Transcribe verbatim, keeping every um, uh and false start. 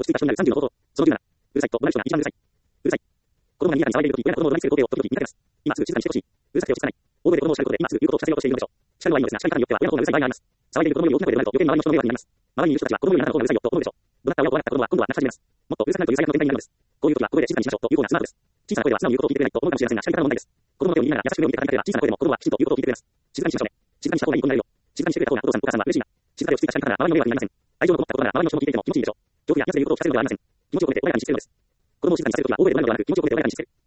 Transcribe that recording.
いた人になるさんじゅうの方法。そのじゅうなな。うるさいと怒鳴る人が一番うるさい。うるさい。子供が賑やかに騒いでいるとき、親が子供を怒鳴りつける光景を時々見かけます。今すぐ静かにしてほしい。うるさくて落ち着かない。大声で子供を叱ることで今すぐ言うことを聞かせようとしているのでしょう。叱るのはいいのですが、叱り方によっては親の方がうるさい場合があります。騒いでいる子供より大きな声で怒鳴ると余計に周りの人の迷惑になります。周りにいる人たちは子供よりあなたの方がうるさいよと思うでしょう。怒鳴った親を怖がった子供は今度は話し始めます。もっとうるさくないという最悪の展開になるのです。こういう時はここで静かにしましょうという方がスマートです。小さな声では素直に言うことを聞いてくれないと思うかもしれませんが、叱り方の問題です。子供の手を握りながら優しく目を見て語りかければ、小さな声でも子供はきちんと言うことを聞いてくれます。静かにしましょうね。静かにした方がいい子になるよ。静かにしてくれた方がお父さんお母さんは嬉しいな。静かで落ち着いた叱り方なら周りの迷惑になりません。愛情のこもった言葉なら周りの人も聞いていても気持ちいいでしょう。恐怖や威圧で言うことを聞かせるのではありません。気持ちを込めて穏やかにしてくれるのです。子供を静かにさせるときは大声で怒鳴るのではなく、気持ちを込めて穏やかにしてくれる。